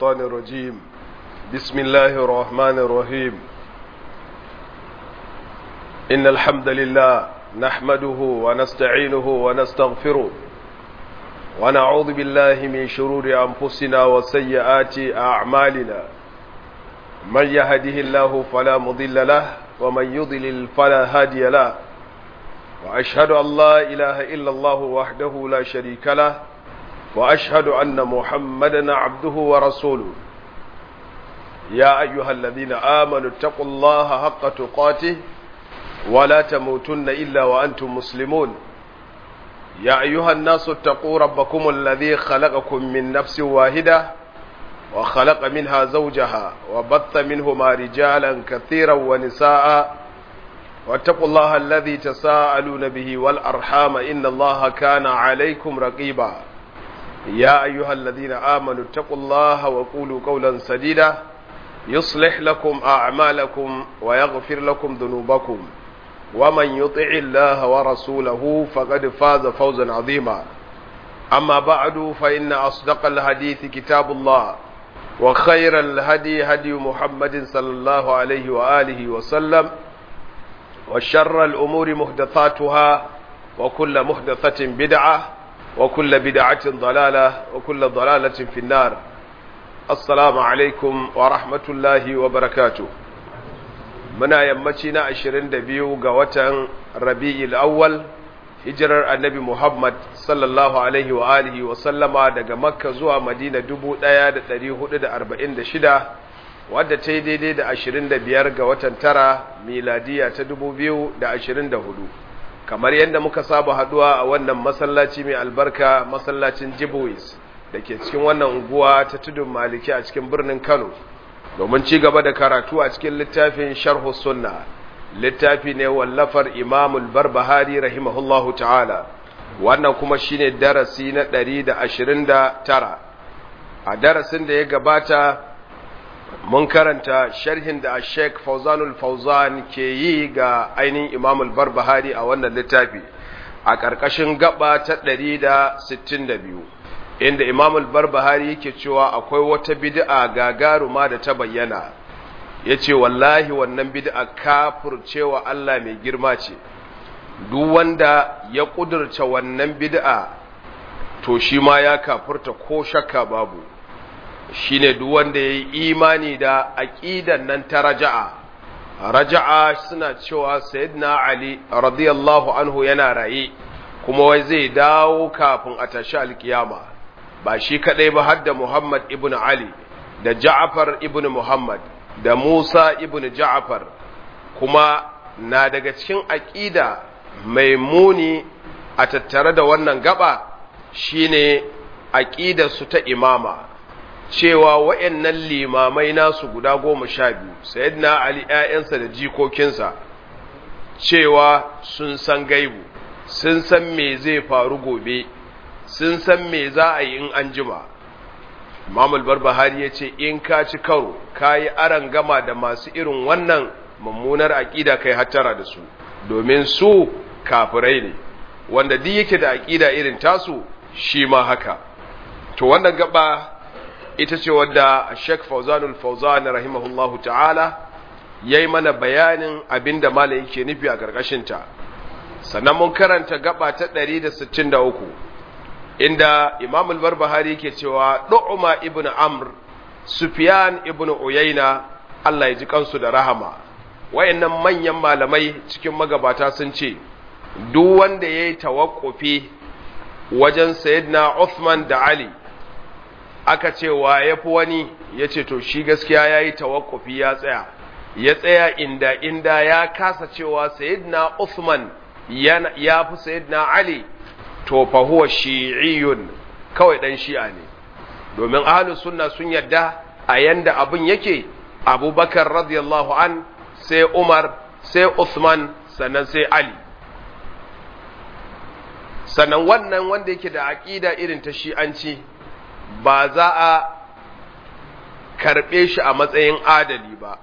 الشيطان الرجيم. بسم الله الرحمن الرحيم. إن الحمد لله نحمده ونستعينه ونستغفره ونعوذ بالله من شرور أنفسنا وسيئات أعمالنا. من يهده الله فلا مضل له ومن يضلل فلا هادي له، وأشهد أن لا إله إلا الله وحده لا شريك له، وأشهد أن محمدا عبده ورسوله. يا أيها الذين آمنوا اتقوا الله حق تقاته ولا تموتن إلا وأنتم مسلمون. يا أيها الناس اتقوا ربكم الذي خلقكم من نفس واحدة وخلق منها زوجها وبث منهما رجالا كثيرا ونساء، واتقوا الله الذي تساءلون به والأرحام إن الله كان عليكم رقيبا. يا أيها الذين آمنوا اتقوا الله وقولوا قولا سديدا يصلح لكم أعمالكم ويغفر لكم ذنوبكم، ومن يطع الله ورسوله فقد فاز فوزا عظيما. أما بعد فإن أصدق الحديث كتاب الله، وخير الهدي هدي محمد صلى الله عليه وآله وسلم، وشر الأمور محدثاتها، وكل محدثة بدعة، وكل بدعة ضلالة، وكل ضلالة في النار. السلام عليكم ورحمة الله وبركاته. muna yammaci na 22 ga watan Rabi'ul Awwal, hijirar Annabi Muhammad sallallahu alaihi wa alihi wa sallama daga Makka zuwa Madina 1446, wadda ta yi daidai da 25 ga watan tara miladiya ta 2024. Kamar yadda muka saba haduwa a wannan masallaci mai albarka, masallacin Jibois da ke cikin wannan unguwa ta Tudun Maliki a cikin birnin Kano, domin ci gaba da karatu a cikin littafin Sharh Sunna. Littafi ne wallafar Imam al-Barbahari rahimahullahu ta'ala. Wannan kuma shine darasi na 129. A darasin da ya gabata mun karanta sharhin da Sheikh Fawzanul Fawzan ke yi ga ainihin Imam al-Barbahari a wannan littafi a ƙarƙashin gaba ta 162, inda Imam al-Barbahari yake cewa akwai wata bid'a gagaruma da ta bayyana. Yace wallahi wannan bid'a kafircewa Allah mai girma ce. Duk wanda ya kudurta wannan bid'a to shi ma ya kafirta ko shakka babu. Shine duk wanda yayi imani da aqidan nan ta raja'a suna cewa sayyidina Ali radiyallahu anhu yana raye kuma wai zai dawo kafin a tashi alkiyama. Ba shi kadai ba, har da Muhammad ibn Ali da Ja'far ibn Muhammad da Musa ibn Ja'far. Kuma na daga cikin aqida mai muni a tattare da wannan gaba shine aqidar su ta imama, cewa wayannan limamai nasu guda 12, sayyidina Ali ƴaƴansa da jikokinsa, cewa sun san gaibu, sun san me zai faru gobe, sun san me za a yi in an jima. Imam al-Barbahari ya ce in ka ci karo ka yi gama da masu irin wannan mummunar aƙida, kai hattara da su, domin su kafirai ne, wanda duk yake da aƙida irin tasu shi ma haka. To wannan gaba ita ce wadda Sheikh Fawzanul Fawzan rahimahullahu ta'ala yayi mana bayanin abinda malam yake nufi a ƙarƙashinta. Sannan mun karanta gaba ta 163, inda Imam al-Barbahari yake cewa Du'ma ibn Amr, Sufyan ibn Uyayna, Allah ya ji kansu da rahama, wayannan manyan malamai cikin magabata sun ce duk wanda yayi tawakkufi wajen Sayyidina Uthman da Ali, aka ce wa yafi wani, yace to shi gaskiya yayi tawakkufi, ya tsaya inda ya kasa cewa Sayyidina Uthman ya fi Sayyidina Ali, to fa huwa shi'iyyun, kawai dan shi'a ne. Domin ahlus sunna sun yadda a yanda abin yake, Abubakar radiyallahu an, sai Umar, sai Uthman, sannan sai Ali. Sannan wannan wanda yake da aqida irin ta shi'anci ba za a karbe shi a matsayin adali ba,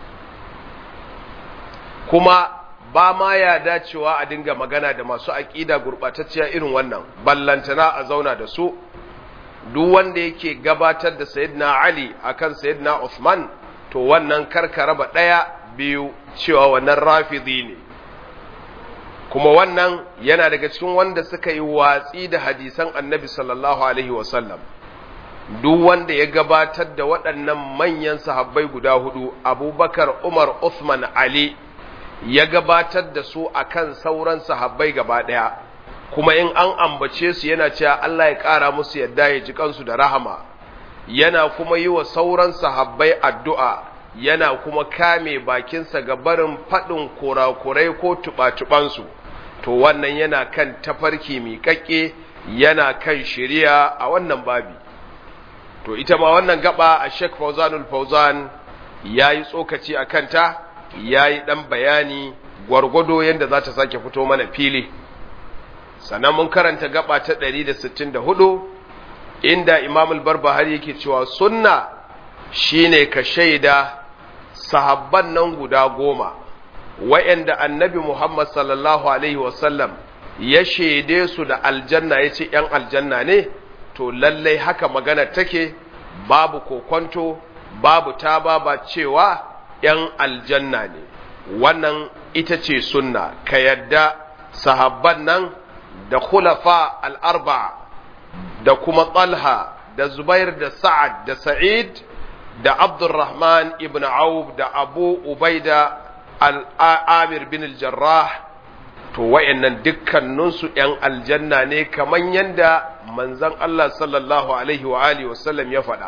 kuma ba ma ya dacewa a dinga magana da masu aƙida gurɓatacciya irin wannan, ballantana a zauna da su. duk wanda yake gabatar da sayyidina Ali akan sayyidina Uthman to wannan karka raba ɗaya biyu cewa wannan rafidi ne, kuma wannan yana daga cikin wanda suka yi watsi da hadisan annabi sallallahu alaihi wasallam. Duk wanda ya gabatar da waɗannan manyan sahabbai guda hudu, Abubakar, Umar, Uthman, Ali, ya gabatar da su akan sauran sahabbai gaba ɗaya, kuma in an ambace su yana cewa Allah ya ƙara musu yadda ya ji kansu da rahama, yana kuma yi wa sauran sahabbai addu'a, yana kuma kame bakinsa ga barin faɗin kurakurai ko tuɓa-tuɓansu, to wannan yana kan tafarki miƙaƙƙe, yana kan shari'a a wannan babi. To ita ma wannan gaba a Sheikh Fawzanul Fawzan ya yi tsokaci a kanta, ya yi ɗan bayani gwargwado yadda za ta sake fito mana fili. Sannan mun karanta gaba ta 164 inda Imam al-Barbahari yake cewa sunna shine ka shaida sahabban nan guda 10 wa'anda annabi Muhammad sallallahu alaihi wasallam ya shaide su da aljanna, yace ‘yan aljanna ne, to lallai haka magana take, babu kokonto, babu taba ba cewa ‘yan aljanna ne. Wannan ita ce sunna, ka yadda sahabban nan da khulafa al'arba'a da kuma Talha da Zubair da Sa'ad da Sa'id da Abdurrahman ibn Auf da Abu Ubaida al'amir bin al-Jarrah, to wayannan dukkaninsu ‘yan aljanna ne kamar yadda manzon Allah sallallahu alaihi wa alihi wasallam ya faɗa.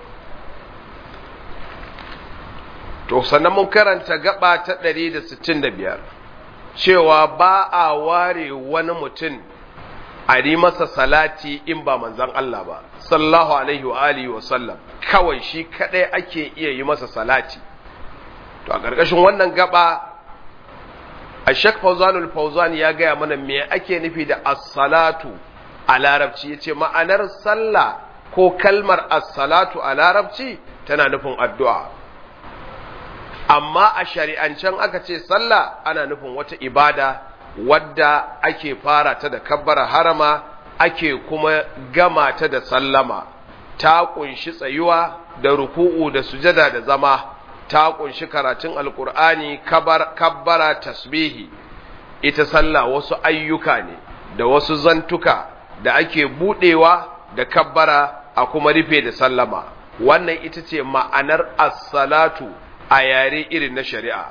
To sannan mun karanta gaba ta 165 cewa ba a ware wani mutum a yi masa salati in ba manzon Allah ba sallallahu alaihi wa alihi wasallam, kawai shi kadai ake iya yi masa salati. To a ƙarƙashin wannan gaba a Sheikh Fawzanul Fawzan ya gaya mana me ake nufi da as-salatu a larabci. Yace ma'anar sallah ko kalmar as-salatu a larabci tana nufin addu'a, amma a shari'ancen aka ce sallah ana nufin wata ibada wadda ake fara ta da kabbara harama, ake kuma gama ta da sallama. Ta kunshi tsayuwa da ruku'u da sujada da zama, ta kunshi karatun alkur'ani, kabbara, tasbihi. Ita sallah wasu ayyuka ne da wasu zantuka da ake budewa da kabbara a kuma rufe da sallama. Wannan ita ce ma'anar as-salatu a yare irin na shari'a.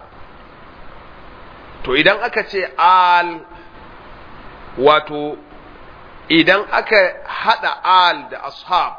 To idan aka ce wato idan aka hada da ashab,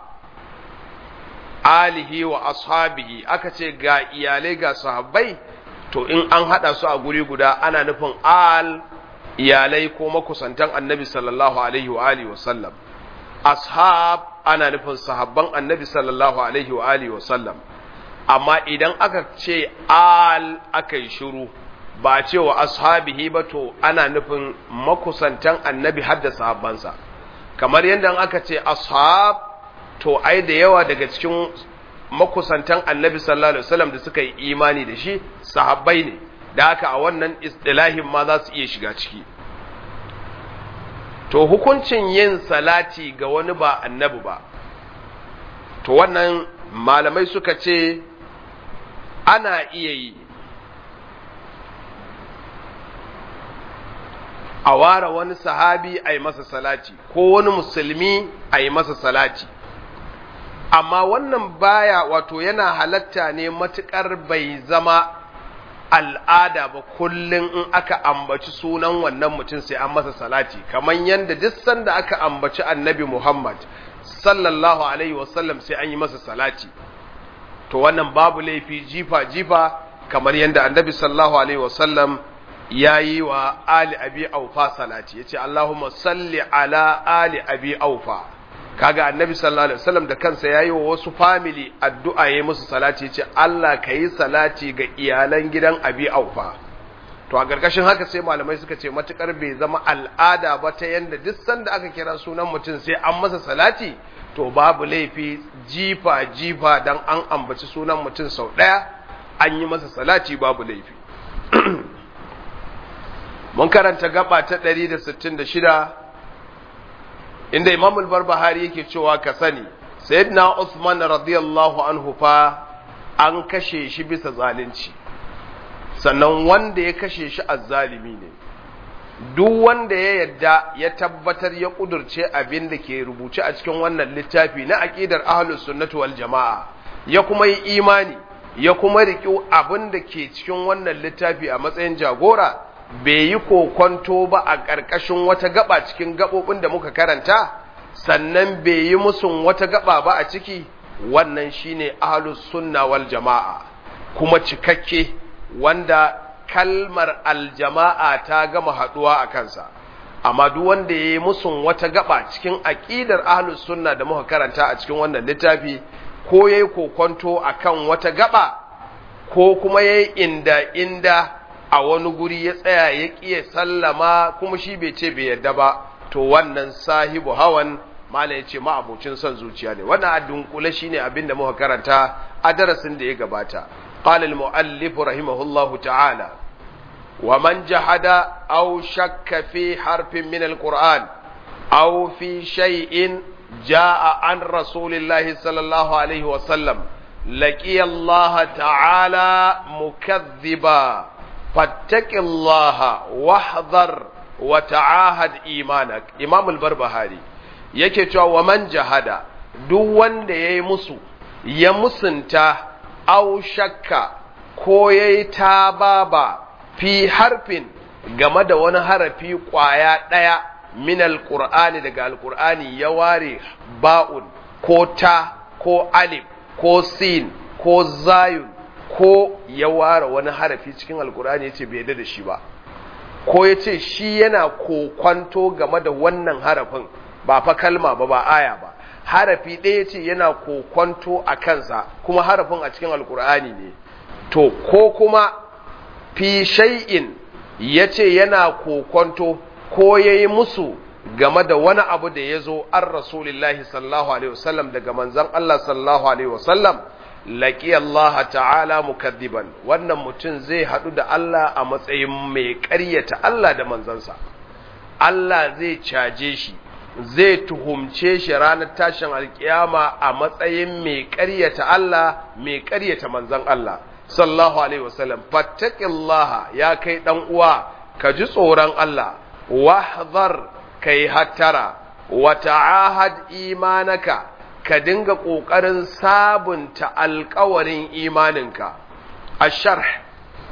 alihi wa ashabihi, aka ce ga iyalai ga sahabbai, to in an hada su a guri guda ana nufin iyalai ko makusantan annabi sallallahu alaihi wa alihi wa sallam. Ashab ana nufin sahabban annabi sallallahu alaihi wa alihi wa sallam. Amma idan aka ce aka yi shiru ba cewa ashabihi ba, to ana nufin makusantan annabi har da sahabbansa. Kamar yadda aka ce ashab, to ai da yawa daga cikin makusantan annabi sallallahu alaihi wasallam da suka yi imani da shi sahabbai ne, da haka a wannan istilahin ma za su iya shiga ciki. To hukuncin yin salati ga wani ba annabi ba, to wannan malamai suka ce ana iya yi, a ware wani sahabi a yi masa salati ko wani musulmi a yi masa salati, amma wannan baya, wato yana halatta ne matuƙar bai zama al'ada ba kullum in aka ambaci sunan wannan mutum sai an masa salati, kamar yadda duk sanda aka ambaci annabi Muhammad sallallahu alaihi wasallam sai an yi masa salati. To wannan babu laifi jifa kamar yadda annabi sallallahu alaihi wasallam ya yi wa ali abi aufa salati, ya ce Allahumma salli ala ali abi aufa. Kaga annabi sallallahu alaihi wasallam da kansa ya yi wa wasu family addu'a ya yi musu salati, ya ce Allah ka yi salati ga iyalan gidan abi aufa. To a ƙarƙashin haka sai malamai suka ce matuƙar bai zama al'ada ba ta yanda duk sanda aka kira sunan mutum sai an masa salati, to babu laifi jifa dan an ambaci sunan mutum sau ɗaya an yi masa salati, babu laifi. Mun karanta gaba ta 166 inda Imam al-Barbahari yake cewa ka sani sayyidina Uthman radiyallahu anhu fa an kashe shi bisa zalunci, sannan wanda ya kashe shi azzalimi ne. Duk wanda ya yadda ya tabbatar ya kudurce abin da ke rubuce a cikin wannan littafi na aqidar ahlus sunnati wal jamaa, ya kuma yi imani, ya kuma riƙi abin da ke cikin wannan littafi a matsayin jagora, bai yi kokonto ba a ƙarƙashin wata gaba cikin gaɓoɓin da muka karanta, sannan bai yi musun wata gaba ba a ciki, wannan shine ahlus sunna wal jama'a, kuma cikakke wanda kalmar aljama'a ta gama haɗuwa a kansa. Amma duk wanda ya yi musun wata gaba cikin aƙidar ahlus sunna da muka karanta a cikin wannan littafi, ko ya yi kokonto a kan wata gaba, ko kuma ya yi inda a wani guri ya tsaya ya ƙiye sallama kuma shi bai ce bai yadda ba, to wannan sahibu hawan mala ya ce ma'abucin son zuciya ne. Wannan a dunkule shi ne abin da muka karanta a darasin da ya gabata. قال المؤلف رحمه الله تعالى: ومن جحد أو شك في حرف من القرآن أو في شيء جاء عن رسول الله صلى الله عليه وسلم لقي الله تعالى مكذبا فاتق الله واحذر وتعاهد إيمانك. إمام البربهاري yake cewa wa man jahada, duk wanda yayi musu ya musunta aw shakka ko yayi tababa fi harfin game da wani harafi kwaya daya min alqur'ani daga alqur'ani, ya ware ba'un ko ta ko alif ko sin ko zayun, ko ya ware wani harafi cikin alqur'ani yace bai yarda da shi ba, ko yace shi yana kokwanto game da wannan harafin, ba fa kalma ba, ba aya ba, harafi ɗaya ce yana kokwanto a kansa kuma harafin a cikin alkur'ani ne, to ko kuma fi shay'in yace yana kokwanto ko yayi musu game da wani abu da ya zo an rasulillahi sallallahu alaihi wasallam daga manzon Allah sallallahu alaihi wasallam, laqi Allah ta'ala mukaddiban, wannan mutum zai hadu da Allah a matsayin mai ƙaryata Allah da manzansa. Allah zai caje shi, zai tuhumce shi ranar tashin alkiyama a matsayin mai ƙaryata Allah, mai ƙaryata manzon Allah sallallahu alaihi wasallam. fattaqillaha, ya kai dan uwa ka ji tsoron Allah, wahdhar, kai hattara, wa ta'ahad imanaka, ka dinga kokarin sabunta alƙawarin imaninka. ash-sharh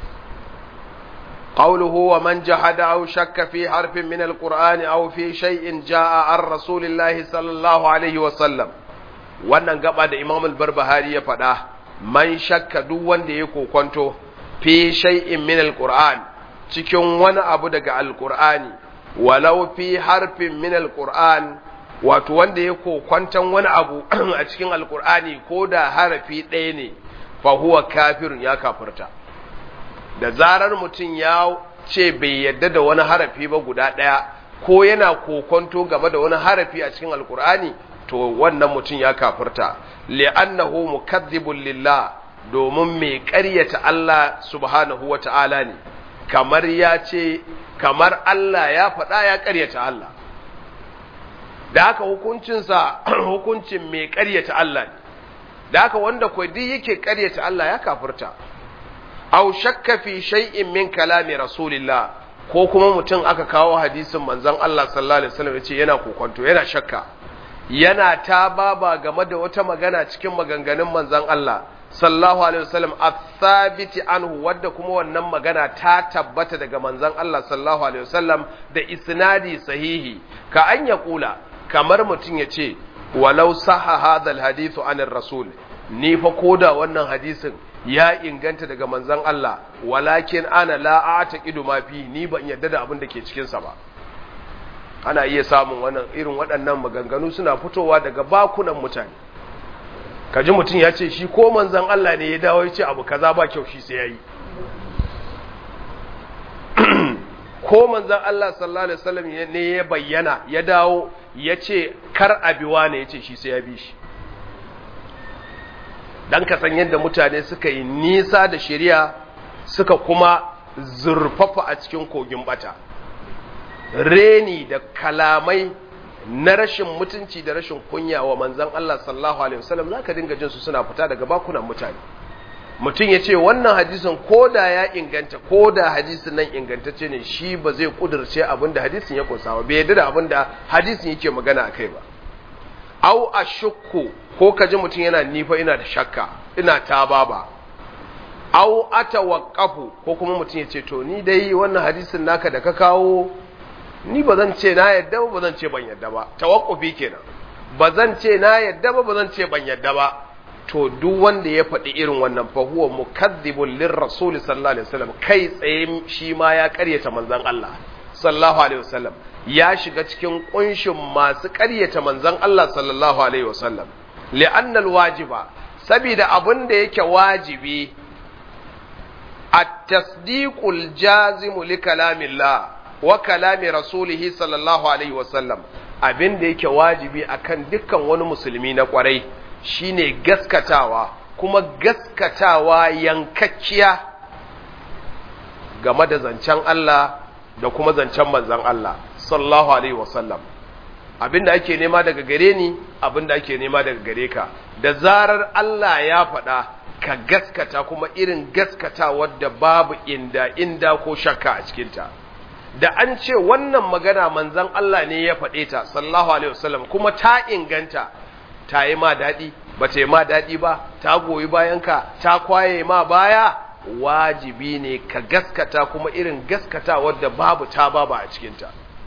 قوله ومن جحد أو شك في حرف من القرآن أو في شيء جاء عن رسول الله صلى الله عليه وسلم. wannan gaba da Imam al-Barbahari ya faɗa, man shakka duk wanda ya kokonto fi shay'in min al-Qur'an, cikin wani abu daga al-Qur'ani, walau fi harfin min al-Qur'an, wato wanda ya kokwantan wani abu a cikin al-Qur'ani ko da harafi ɗaya ne, fa huwa kafirun, ya kafirta. Da zarar mutum ya ce bai yadda da wani harafi ba guda ɗaya, ko yana kokonto game da wani harafi a cikin alkur'ani, to wannan mutum ya kafirta. li'annahu mukazzibun lillah, domin mai ƙaryata Allah subhanahu wa ta'ala ne, kamar ya ce, kamar Allah ya faɗa ya ƙaryata Allah. Da haka hukuncinsa hukuncin mai ƙaryata Allah ne, da haka wanda kwa duk yake ƙaryata Allah ya kafirta. aw shakka fi shay'in min kalami rasulillah, ko kuma mutum aka kawo hadisin manzon Allah sallallahu alaihi wasallam yace yana kokonto, yana shakka, yana tababa game da wata magana cikin maganganun manzon Allah sallallahu alaihi wasallam athabiti anhu, wadda kuma wannan magana ta tabbata daga manzon Allah sallallahu alaihi wasallam da isnadi sahihi, ka an ya kula, kamar mutum yace walau sahha hadha alhadithu anir rasul, ni fa koda wannan hadisin ya inganta daga manzon Allah, walakin ana la a'taqidu ma fi, ni ban yarda da abin da ke cikin sa ba. Ana iya samun wannan irin waɗannan maganganu suna fitowa daga bakunan mutane. Kaji mutum ya ce shi ko manzon Allah ne ya dawo ya ce abu kaza ba kyau, shi sai yayi. Ko manzon Allah sallallahu alaihi wasallam ne ya bayyana ya dawo ya ce kar abiwa ne, ya ce shi sai ya bi shi. Dan ka san yadda mutane suka yi nisa da shari'a, suka kuma zurfafa a cikin kogin bata, reni da kalamai na rashin mutunci da rashin kunya wa manzon Allah sallallahu alaihi wasallam zaka dinga jin su suna fita daga bakunan mutane. Mutum ya ce wannan hadisin koda ya inganta, koda hadisin nan ingantacce ne, shi ba zai kudurce abinda hadisin ya kunsa ba, bai yarda da abinda hadisin yake magana akai ba. Au ashukku, ko kaji mutum yana nifa ina da shakka, ina tababa. Au atawaqqafu, ko kuma mutum ya ce to ni dai wannan hadisin naka da ka kawo ni ba zan ce na yadda ba, ba zan ce ban yadda ba. Tawaqqufi kenan. Ba zan ce na yadda ba, ba zan ce ban yadda ba. To duk wanda ya faɗi irin wannan fa huwa mukazzibun lirrasul sallallahu alaihi wasallam, kai tsaye shi ma ya ƙaryata manzon Allah sallallahu alaihi wasallam, ya shiga cikin kunshin masu ƙaryata manzon Allah sallallahu alaihi wasallam. Li'anna alwajiba, saboda abin da yake wajibi at-tasdiqul jazimu li kalamillah wa kalami rasulihi sallallahu alaihi wasallam, abin da yake wajibi akan dukkan wani musulmi na kwarai shine gaskatawa, kuma gaskatawa yankakkiya game da zancen Allah da kuma zancen manzon Allah sallallahu alaihi wasallam. Abinda ake nema daga gare ni, abinda ake nema daga gare ka, da zarar Allah ya faɗa ka gaskata, kuma irin gaskatawa da babu inda ko shakka a cikinta. Da an ce wannan magana manzon Allah ne ya faɗe ta sallallahu alaihi wasallam, kuma ta inganta, ta yi ma daɗi, ba ta yi ma daɗi ba, ta goyi bayanka, ta kwaye ma baya, wajibi ne ka gaskata, kuma irin gaskata wadda babu ta baba a cikinta.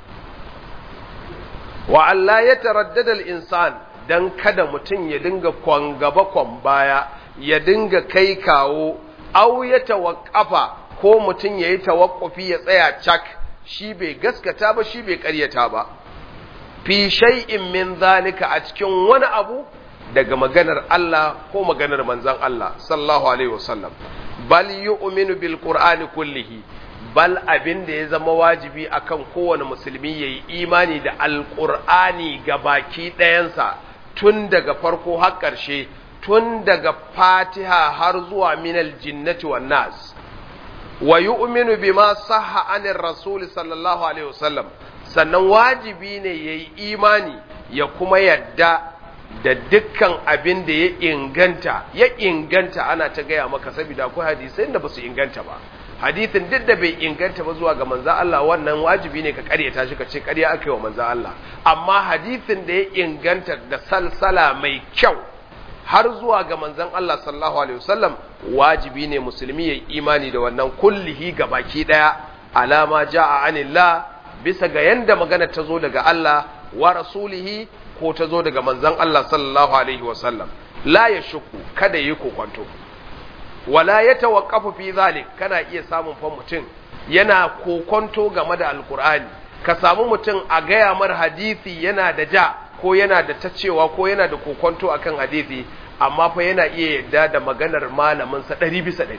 Wa Allah ya taraddada al-insan, dan kada mutum ya dinga kwan gaba kwan baya, ya dinga kai kawo, au ya tawaqqafa, ko mutum yayi tawaqqufi ya tsaya cak, shi bai gaskata ba, shi bai ƙaryata ba. Fi shay'in min zalika, a cikin wani abu daga maganar Allah ko maganar manzon Allah sallallahu alaihi wasallam. Bal yu'minu bil qur'ani kullihi, bal abin da ya zama wajibi akan kowane musulmi yayi imani da alqur'ani gabaki ɗayansa, tun daga farko har ƙarshe, tun daga Fatiha har zuwa minal jinnati wan nas. Wa yu'minu bima sahha anir rasul sallallahu alaihi wasallam, sannan wajibi ne ya yi imani ya kuma yadda da dukkan abin da ya inganta ana ta gaya maka, saboda akwai hadisai da ba su inganta ba. Hadisin duk da bai inganta ba zuwa ga manzan Allah, wannan wajibi ne ka karyata shi, ka ce karya aka yi wa manzan Allah. Amma hadisin da ya inganta da salsala mai kyau har zuwa ga manzan Allah sallallahu alaihi wasallam, wajibi ne musulmi ya yi imani da wannan kullihi gabaki daya, alama ja'a anillah, bisa ga yanda magana ta zo daga Allah wa rasulihi, ko ta zo daga manzon Allah sallallahu alaihi wasallam. La ya shuku, kada yi kokonto, wala ya tawaqqafu fi zalik. Kana iya samun fa mutum yana kokonto game da alqur'ani, ka samu mutum a gaya mar hadisi yana da ja, ko yana da tacewa, ko yana da kokonto akan hadisi, amma fa yana iya yadda da maganar malamin sa 100%,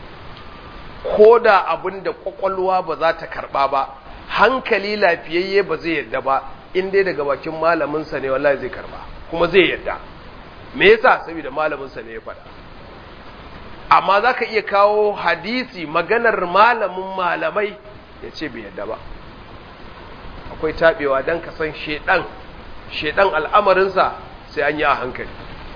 ko da abinda kwakwalwa ba za ta karba ba, hankali lafiyayye ba zai yadda ba, in dai daga bakin malaminsa ne wallahi zai karba, kuma zai yadda. Me yasa? Saboda malaminsa ne ya faɗa. Amma za ka iya kawo hadisi maganar malamin malamai ya ce bai yadda ba. Akwai taɓewa don ka san shedan al'amarinsa sai an yi a hankali.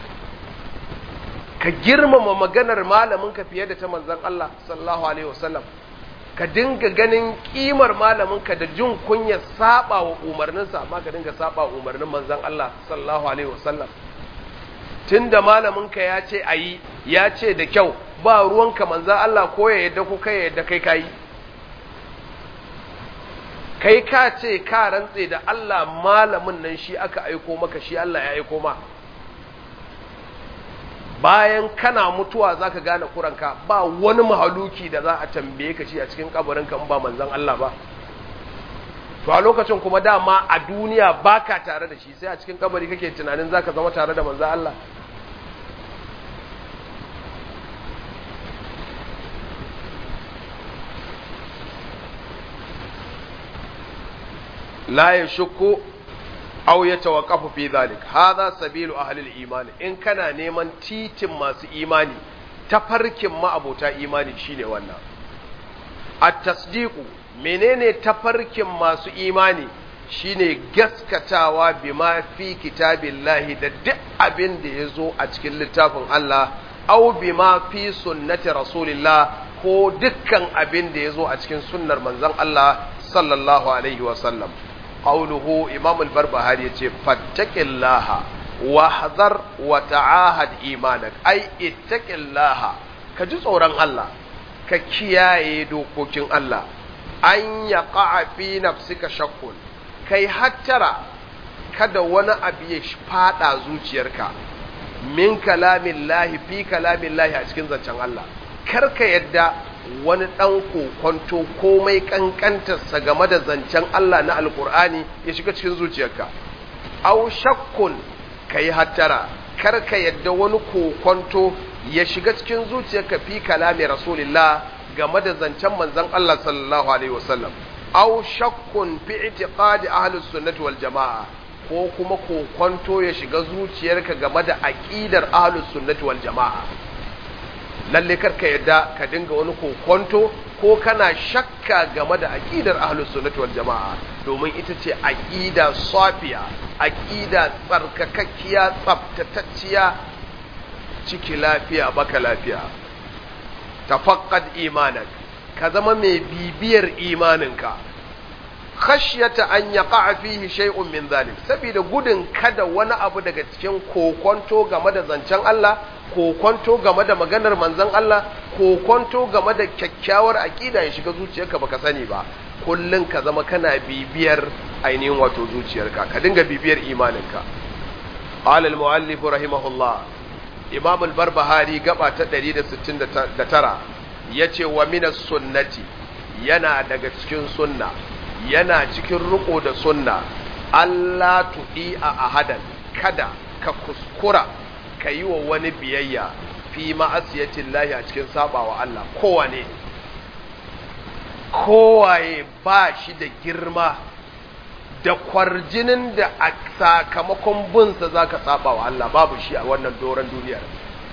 Ka girmama maganar malaminka fiye da ta manzon Allah sallallahu alaihi wasallam. Ka dinga ganin kimar malaminka da jin kunya saba wa umarninsa, amma ka dinga saba umarnin manzon Allah sallallahu alaihi wasallam. Tunda malaminka ya ce ayi, ya ce da kyau, ba ruwanka manzon Allah ko ya yadda ko kai ya yadda kai kai. Kai ka ce ka rantse da Allah malamin nan shi aka aiko maka, shi Allah ya aiko ma. Bayan kana mutuwa za ka gane kuranka, ba wani mahaluki da za a tambaye ka shi a cikin kabarinka in ba manzan Allah ba. To a lokacin kuma dama a duniya ba ka tare da shi, sai a cikin kabari kake tunanin za ka zama tare da manzan Allah. La ya shukku aw yatawaqqafu fi dhalik, hadha sabilu ahli al-iman. In kana neman titin masu imani, tafarkin ma'abota imani shine wannan. At-tasdiqu, menene tafarkin masu imani? shine gaskatawa bima fi kitabillahi da duk abin da yazo a cikin littafin Allah aw bima fi sunnati rasulillah ko dukkan abin da yazo a cikin sunnar manzon Allah sallallahu alaihi wa sallam. Qauluhu Imam al-Barbahari yace fattaqillaha wahdhar wa ta'ahad imanak, ai ittaqillaha, ka ji tsoron Allah, ka kiyaye dokokin Allah, an yaqa fi nafsika shakkun, kai hattara kada wani abu ya fada zuciyarka min kalamillahi fi kalamillahi a cikin zancen Allah, karka yadda wani ɗan kokonto komai ƙanƙantarsa game da zancen Allah na Alƙur'ani ya shiga cikin zuciyarka. Au shakkun, ka yi hattara, kar ka yadda wani kokonto ya shiga cikin zuciyarka fi kalami Rasulillah game da zancen manzon Allah sallallahu alaihi wasallam. Au shakkun fi itiqadi ahlus sunnati wal jama'a, ko kuma kokonto ya shiga zuciyarka game da aqidar ahlus sunnati wal jama'a. Lalle karka yadda ka dinga wani kokonto ko kana shakka game da aqidar ahlus sunnati wal jamaa, domin ita ce aqida safiya, aqida tsarkakakkiya, tsaftatacciya, ciki lafiya baka lafiya. Tafaqqad imanak, ka zama mai bibiyar imaninka, khashyata an yaqa fihi shay'un min zalik, saboda gudun kada wani abu daga cikin kokonto game da zancen Allah, kokonto game da maganar manzon Allah, kokonto game da kyakkyawar aqida ya shiga zuciyarka baka sani ba. Kullun ka zama kana bibiyar ainihin wato zuciyarka, ka dinga bibiyar imaninka. Qala al-muallif rahimahullah, Imam al-Barbahari gaba ta 169 yace wa minas sunnati, yana daga cikin sunna, yana cikin riko da sunna, Allah tuɗi a ahadan, kada ka kuskura ka yi wa wani biyayya fi ma'asiyatin lahi a cikin sabawa Allah. Kowaye ba shi da girma da kwarjinin da a sakamakon bunsa za ka sabawa Allah, babu shi a wannan doron duniyar.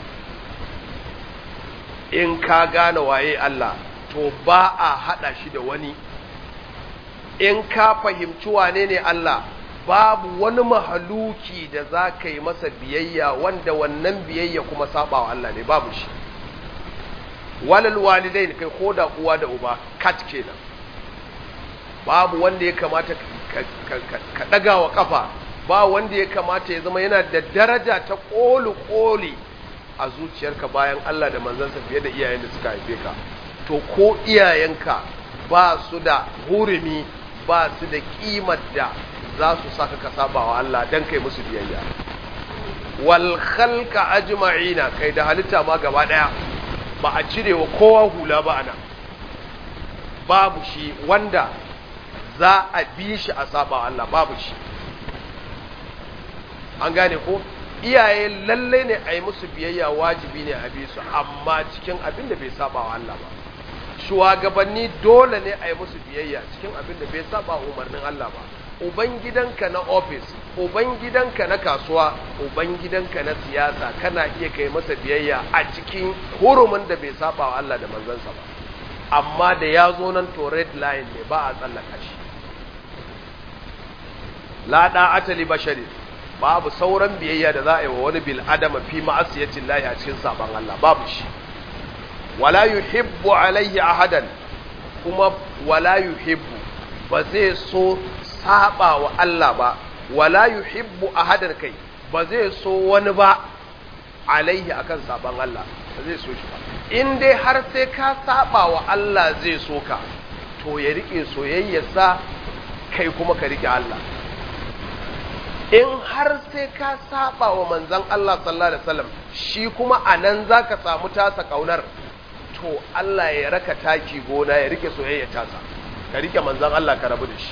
In ka gane waye Allah, to ba a haɗa shi da wani. In ka fahimci wane ne Allah, babu wani mahaluki da za ka yi masa biyayya wanda wannan biyayya kuma saba wa Allah ne, babu shi. Walal walidain, kai ko da uwa da uba, kat kenan. Babu wanda ya kamata ka daga wa kafa, ba wanda ya kamata ya zama yana da daraja ta koli a zuciyarka bayan Allah da manzansa fiye da iyayen da suka haife ka. To ko iyayenka ba su da hurumi, ba su da kimar da za su saka ka saba wa Allah dan kai musu biyayya. Wal khalqa ajma'ina, kai da halitta ma gaba daya, ba a cire wa kowa hula ba ana, babu shi wanda za a bi shi a saba wa Allah, babu shi. An gane ko? Iyaye lalle ne a yi musu biyayya, wajibi ne a bi su, amma cikin abin da bai saba wa Allah ba. Shugabanni dole ne a yi musu biyayya cikin abin da bai saba umarnin Allah ba. Ubangidanka na ofis, ubangidanka na kasuwa, ubangidanka na siyasa, kana iya kai masa biyayya a cikin hurumin da bai saba wa Allah da manzansa ba. Amma da ya zo nan to red line ne, ba a tsallaka shi. La da'ata li bashari, babu sauran biyayya da za a yi wa wani bil adama fi ma'asiyatin lahi a cikin saban Allah, babu shi. Wala yuhibbu alaihi ahadan, kuma wala yuhibbu, ba zai so saba wa Allah ba, wala yuhibbu ahadan, kai ba zai so wani ba alaihi akan saban Allah, ba zai so shi ba. In dai har sai ka saba wa Allah zai so ka, to ya rike soyayyarsa, kai kuma ka rike Allah. In har sai ka saba wa manzon Allah sallallahu alaihi wasallam, shi kuma anan zaka samu tasa kaunar, to Allah ya raka taki gona, ya rike soyayya tasa, ka rike manzon Allah, ka rabu da shi.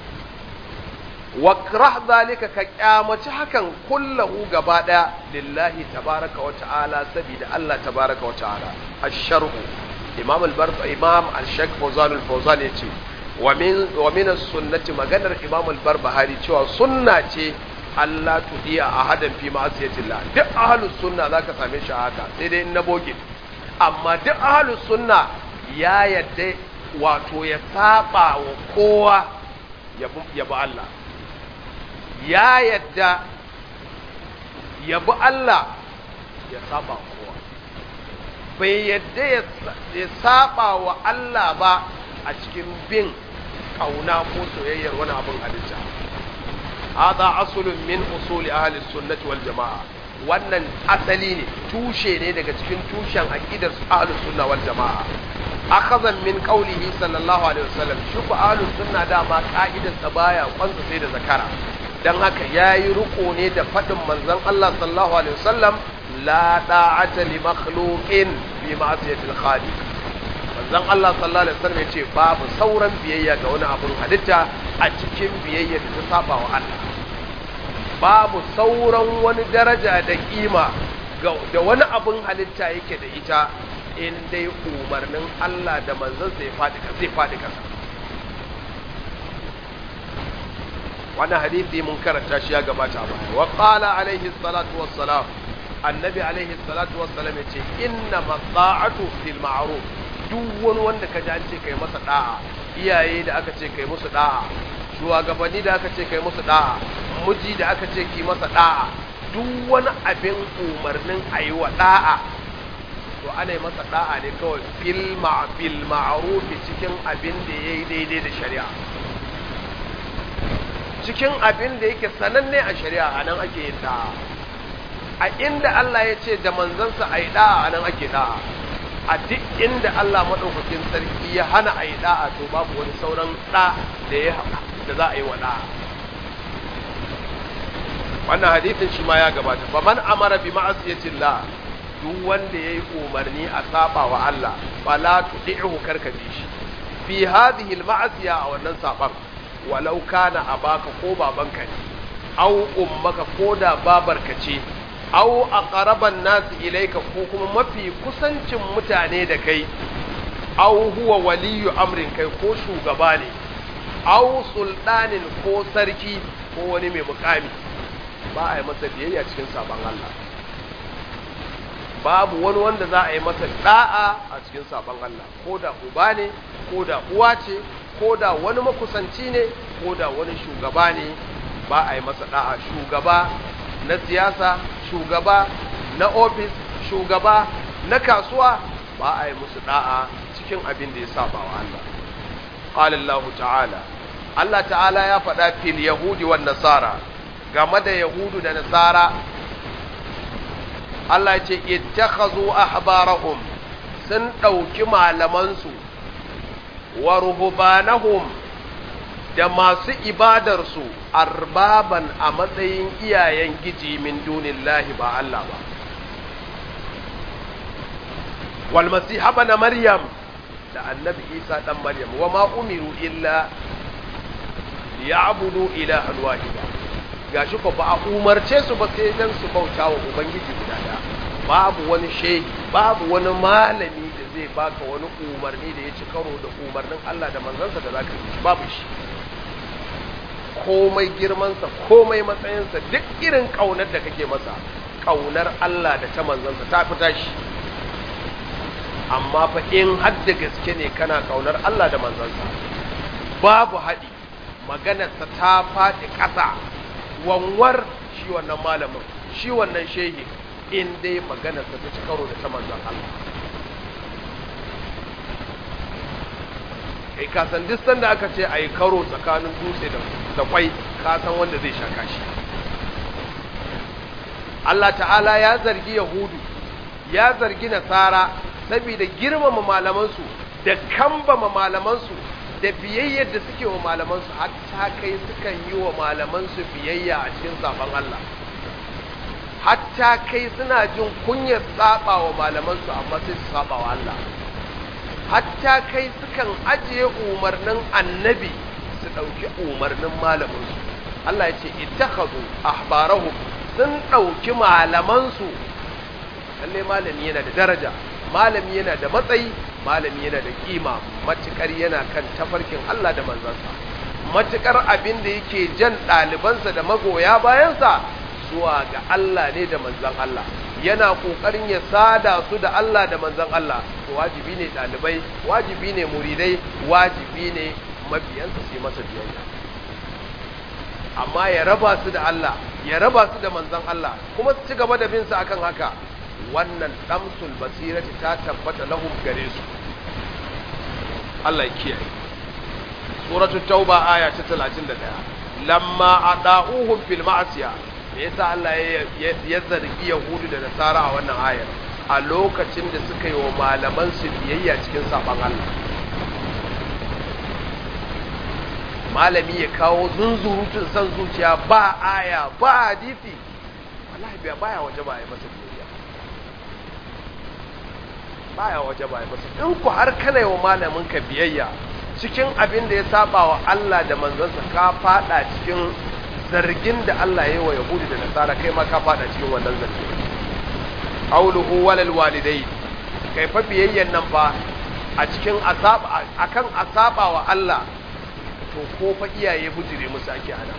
Wakrah zalika, ka kyamaci hakan kullahu gaba daya lillahi tabaraka wa ta'ala, sabida Allah tabaraka wa ta'ala. Ash-sharh, Imam al-Shaykh Fawzan al-Fawzan yace wa min as-sunnati, maganar Imam al-Barbahari cewa sunna ce Allah tudiya ahadan fi ma'asiyatillah. Duk ahlus sunna zaka same shi haka, sai dai in na boge. Amma duk ahlus sunna ya yadda wato ya saba wa kowa, yabi Allah, ya yadda yabi Allah ya saba kowa, bai yadda ya saba wa Allah ba a cikin bin kauna ko soyayyar wani abin halitta. Hada asulun min usuli ahli sunnati wal jama'a, wannan asali ne, tushe ne daga cikin tushen aqidar ahli sunna wal jama'a. Akhazan min qawlihi sallallahu alaihi wasallam, shi ku ahli sunna dama ka'idar sa baya kwansa sai da zakara, dan haka yayi riko ne da fadin manzon Allah sallallahu alaihi wasallam, la da'ata li makhluqin fi ma'siyatil khaliq. Manzon Allah sallallahu alaihi wasallam yace babu sauran biyayya ga wani abun halitta a cikin biyayya da ta saba wa Allah. Babu sauran wani daraja da kima da wani abun halitta yake da ita in dai umarnin Allah da manzon sa zai fadi kasa. Wannan hadisi mun karanta shi ya gabata a baya. Wa qala alaihi salatu wassalam, annabi alaihi salatu wassalam yace inna mata'atu fil ma'ruf, duk wani wanda ka ji an ce kai masa da'a, iyaye da aka ce kai musu da'a, shugabanni da aka ce kai musu da'a, miji da aka ce ki masa da'a, duk wani abin umarnin ayi wa da'a to ana yi masa da'a ne kawai fil ma'ruf, cikin abin da yayi daidai da shari'a, cikin abin da yake sananne a shari'a anan ake yin da'a. A inda Allah ya ce da manzansa ayi da'a anan ake da'a. A duk inda Allah maɗaukakin sarki ya hana a yi ɗa'a to babu wani sauran ɗa da za a yi wa ɗa'a. Wannan hadithin shi ma ya gabata, ba man amara bi ma'asiyatin la, duk wanda ya yi umarni a saba wa Allah, ba la tuɗi'u karkace shi, fi hadhihi al-ma'asiya a wannan saban, walau kana abaka ko babanka ne, au ummaka ko da babarka ce, au aqraban nas ilayka ko kuma mafi kusancin mutane da kai, au huwa waliyu amrin, kai ko shugaba ne, au sultanin ko sarki ko wani mai mukami, ba a yi masa biyayya cikin sabon Allah. Babu wani wanda za a yi masa da'a a cikin sabon Allah, ko da uba ne, ko da uwa ce, ko da wani makusanci ne, ko da wani shugaba ne, ba a yi masa da'a. Shugaba na siyasa, shugaba na ofis, shugaba na kasuwa, ba a yi musu da'a cikin abin da ya saba wa Allah. Qala Allah ta'ala, Allah ta'ala ya faɗa fil yahudi wan nasara, game da yahudu da nasara, Allah ya ce ittakhazu ahbarahum, sun ɗauki malamansu, wa ruhbanahum, da masu ibadarsu, arbaban a matsayin iyayen giji min dunillahi ba Allah ba. Wal masiha bana Maryam, da annabi Isa dan Maryam, wa ma umiru illa liya'budu ilahan wahida. Gashi ko ba a umarce su ba sai dan su bauta wa ubangiji guda ɗaya. Babu wani shehi, babu wani malami da zai baka wani umarni da ya ci karo da umarnin Allah da manzansa da zaka yi, babu shi. Komai girmansa, komai matsayinsa, duk irin ƙaunar da kake masa, ƙaunar Allah da ta manzansa ta fita shi. Amma fa in har da gaske ne kana ƙaunar Allah da manzansa, babu haɗi, maganarsa ta faɗi ƙasa, wanwar shi wannan malamin, shi wannan shehi, in dai maganarsa ta ci karo da ta manzan Allah. Kai ka san duk sanda aka ce a yi karo tsakanin dutse da kwai, ka san wanda zai shaka shi. Allah ta'ala ya zargi Yahudu, ya zargi Nasara saboda girmama malamansu da kambama malamansu da biyayyar da suke wa malamansu, hatta kai sukan yi wa malamansu biyayya a cikin saban Allah. Hatta kai suna jin kunyar saba wa malamansu amma sai su saba wa Allah. Hatta kai sukan ajiye umarnin annabi su ɗauki umarnin malaminsu. Allah ya ce ittakhadhu ahbarahum, sun ɗauki malamansu. Lalle malami yana da daraja, malami yana da matsayi, malami yana da kima, matukar yana kan tafarkin Allah da manzansa, matukar abin da yake jan ɗalibansa da magoya bayansa zuwa ga Allah ne da manzan Allah, yana ƙoƙarin ya sada su da Allah da manzan Allah, to wajibi ne ɗalibai, wajibi ne muridai, wajibi ne mabiyansa su yi masa biyayya. amma ya raba su da Allah ya raba su da manzon Allah kuma su ci gaba da bin su akan haka, wannan damsul basirati ta tabbata lahum gare su. Allah ya kiyaye. Suratul Tauba aya ta 31. Lamma ada'uhum fil ma'siya, me yasa Allah ya zargi Yahudu da Nasara a wannan ayar? A lokacin da suka yi wa malaman su biyayya cikin saban Allah. Malami ya kawo zunzurutun san zuciya ba aya ba hadisi, wallahi baya waje ba ya masa biyayya, baya waje ba ya masa. In ku har kana yi wa malamin ka biyayya cikin abin da ya saba wa Allah da manzansa, ka fada cikin zargin da Allah ya yi wa Yahudi da Nasara, kai ma ka fada cikin wannan zargin. Qauluhu walal walidai, kai fa biyayyan nan fa a cikin akan asaba wa Allah, to ko fa iyaye bujire musu ake ana.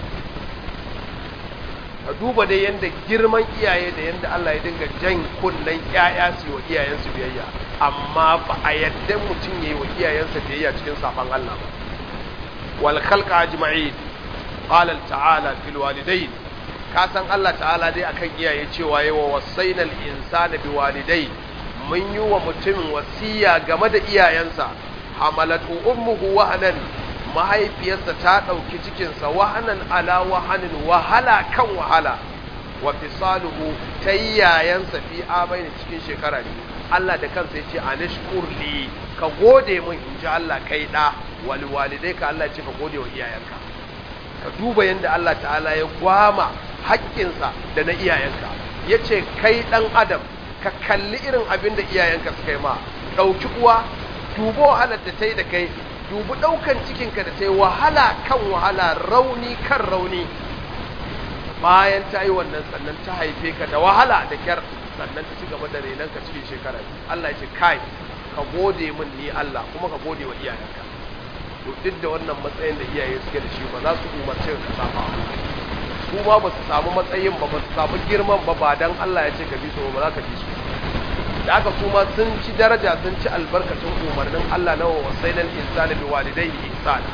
Ka duba dai yanda girman iyaye da yanda Allah ya dinga jan kunnen ƴaƴa su wa iyayensu biyayya, amma ba a yadda mutum yayi wa iyayensa biyayya cikin saban Allah ba. Wal khalqa ajma'in, qala ta'ala fil walidain, ka san Allah ta'ala dai akan iyaye cewa yawa wasainal insana biwalidai, mun yi wa mutum wasiya game da iyayensa. Hamalatu ummuhu wahanan, mahaifiyarsa ta ɗauki cikinsa wahanan ala wahanin, wahala kan wahala. Wa fisaluhu, ta yayansa fi abaini cikin shekara ne. Allah da kansa ya ce anashkur li, ka gode mun in ji Allah kai da, wal walidai ka Allah ce ka gode wa iyayenka. Ka duba yadda Allah ta'ala ya gwama haƙƙinsa da na iyayenka, ya ce kai ɗan adam ka kalli irin abin da iyayenka suka yi ma. Ɗauki uwa, dubo wahalar da ta yi da kai, dubi ɗaukan cikinka da ta yi wahala kan wahala, rauni kan rauni. Bayan ta yi wannan sannan ta haife ka da wahala da kyar, sannan ta ci gaba da renanka cikin shekara. Allah ya ce kai ka gode min ni Allah, kuma ka gode wa iyayenka. To duk da wannan matsayin da iyaye suke da shi, ba za su umarce ka saba su ma ba su samu matsayin ba su samu girman ba dan Allah ya ce ka bi su ba za ka bi su. Da aka su ma sun ci daraja, sun ci albarkacin umarnin Allah na wasailal insani bi walidayhi ihsana.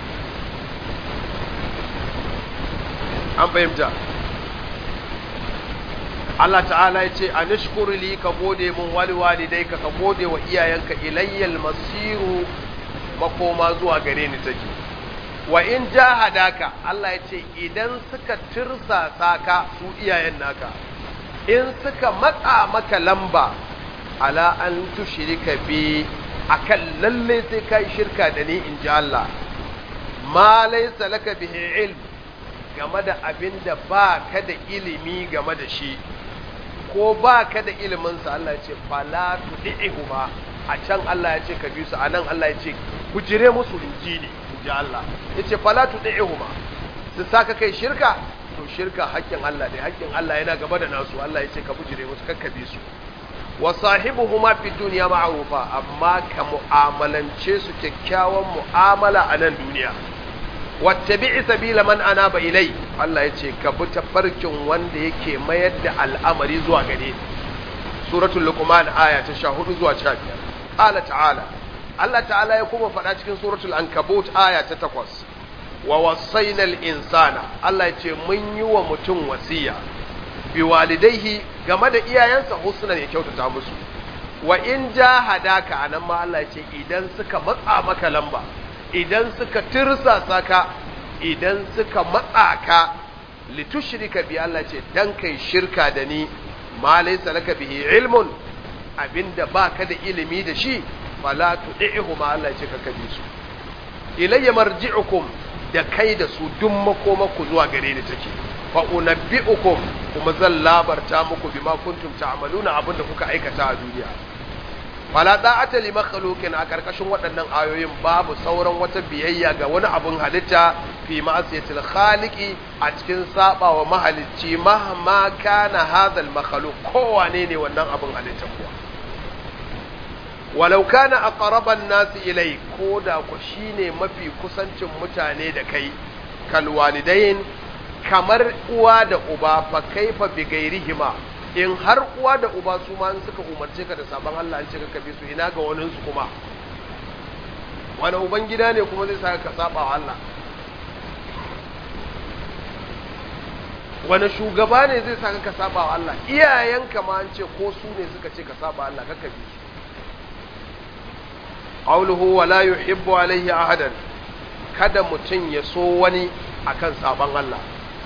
An fahimta. Allah ta'ala ya ce anashkur li, ka gode mun wali walidai ka gode wa iyayenka, ilayyal masiru, makoma zuwa gare ni take. Wa in jahadaka, Allah ya ce idan suka tirsasa ka su iyayen naka, in suka matsa maka lamba ala an tushrika bi, akan lalle sai kai shirka da ni in ji Allah, ma laysa laka bihi ilm, game da abinda ba ka da ilimi game da shi, ko ba ka da ilimin sa, Allah ya ce fala tudihuma. A can Allah ya ce ka bi su, a nan Allah ya ce bujire musu injili in ji Allah, ya ce fala tudihuma, su saka kai shirka, to shirka haƙƙin Allah ne, haƙƙin Allah yana gaba da nasu. Allah ya ce ka bujire musu, kakka bi su. Wa sahibuhuma fi dunya ma'rufa, amma ka mu'amalance su kyakkyawan mu'amala a nan duniya. Wattabi'i sabila man anaba ilai, Allah ya ce ka bi tafarkin wanda yake mayar da al'amari zuwa gare ni. Suratul Luqman aya ta 14 zuwa 15. Qala ta'ala, Allah ta'ala ya kuma faɗa cikin suratul Ankabut aya ta 8. Wa wasainal insana, Allah ya ce mun yi wa mutum wasiya bi walidaihi, game da iyayensa husnan, ya kyautata musu. Wa in jahadaka, anan ma Allah ya ce idan suka matsa maka lamba, idan suka tirsasa ka, idan suka matsa ka, litushrika bi, Allah ce dan kai shirka da ni, ma laysa laka bihi ilmun, abinda baka da ilimi da shi, fala tudihuma, Allah ce ka kabi su. Ilayya marji'ukum, da kai da su duk makomaku zuwa gare ni take. Fa unabbi'ukum, kuma zan labarta muku bima kuntum ta'maluna, abinda kuka aikata a duniya. Fala da'ata li makhluqin, a karkashin waɗannan ayoyin babu sauran wata biyayya ga wani abun halitta fi ma'asiyatil khaliqi, a cikin saba wa mahalicci, mahma kana hadha al makhluq, kowane ne wannan abun halitta kuwa. Walau kana aqraban nasi ilai, ko da ku shine mafi kusancin mutane da kai, kal walidain, kamar uwa da uba, fa kaifa bi gairihima, in har uwa da uba su ma suka umarce ka da sabon Allah, an ce ka bi su, ina ga wani su kuma, wani uban gida ne kuma zai saka ka saba wa Allah? wani shugaba ne zai saka ka saba wa Allah? Iyayenka ma an ce ko su ne suka ce ka saba Allah kaka bi su. Qawluhu wa la yuhibbu alayhi ahadan, kada mutun ya so wani akan saban Allah.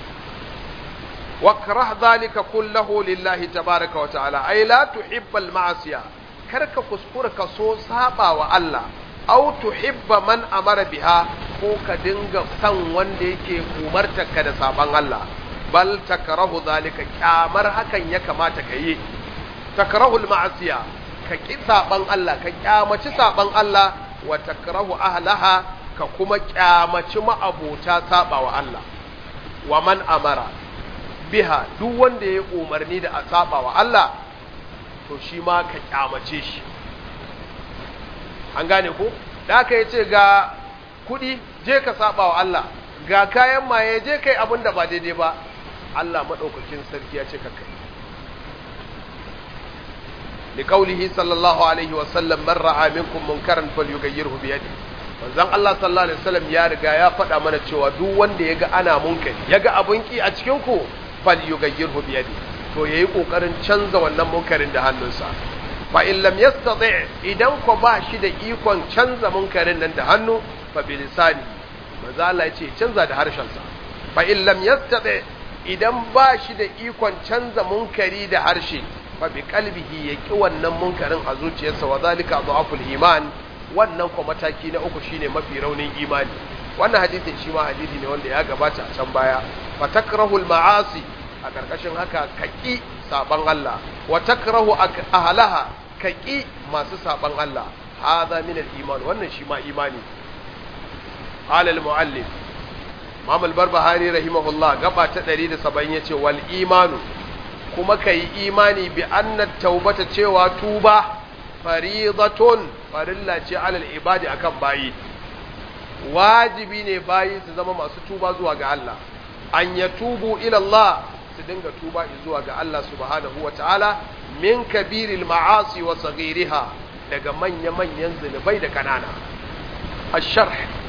Wakrah dhalika kullahu lillahi tabaaraka wa ta'ala, ay la tuhibbal ma'asiya, karka kuskura ka so saba wa Allah, aw tuhibba man amara biha, ko ka dinga san wanda yake umartarka da saban Allah. Bal takrahu dhalika, kyamar hakan ya kamata ka yi. Takrahul ma'asiya, ka ki saban Allah, ka kyamaci saban Allah, wa takrahu ahlaha, ka kuma kyamaci ma'abota saba wa Allah. Wa man amara biha, duk wanda ya umarni da a saba wa Allah, to shi ma ka kyamace shi. An gane ko? Da aka yace ga kudi je ka saba wa Allah, ga kayan maye je kai abin da ba daidai ba, Allah madaukakin sarki ya ce ka kai. Li qawlihi sallallahu alaihi wa sallam, man ra'a minkum munkaran falyughayyirhu bi yadihi. Manzon Allah sallallahu alaihi wasallam ya riga ya faɗa mana cewa duk wanda yaga ana munkari, yaga abun ki a cikin ku, falyughayyirhu bi yadihi, to yayi kokarin canza wannan munkarin da hannunsa. Fa in lam yastati', idan ko ba shi da ikon canza munkarin nan da hannu, fa bi lisani, manzo Allah ya ce canza da harshensa. Fa in lam yastati', idan ba shi da ikon canza munkari da harshe, fa bi qalbihi, yaki wannan munkarin a zuciyarsa, wa zalika dhaful iman, wannan ko mataki na uku shine mafi raunin imani. Wannan hadisin shi ma hadisi ne wanda ya gabata a can baya. Fa takrahul ma'asi, a karkashin haka kaki saban Allah, wa takrahu ahlaha, kaki masu saban Allah. Hadha min al-iman, wannan shi ma imani. Qala al-muallif Imam al-Barbahari rahimahullah, gaba ta 170 yace wal imanu, kuma kai imani bi anna taubata, cewa tuba faridatun, farilla ce alal ibadi akan bayi. Wajibi ne bayi su zama masu tuba zuwa ga Allah, an yatubu ila Allah, su dinga tuba zuwa ga Allah subhanahu wataala, min kabiril ma'asi wa saghiriha, daga manya-manyan zunubai da kanana. Ash-sharh